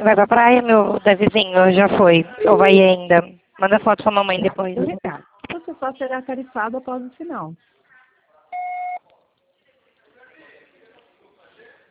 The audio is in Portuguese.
Vai pra praia, meu Davizinho? Já foi. Ou vai ainda? Manda foto pra mamãe depois. Você só será tarifado após o final.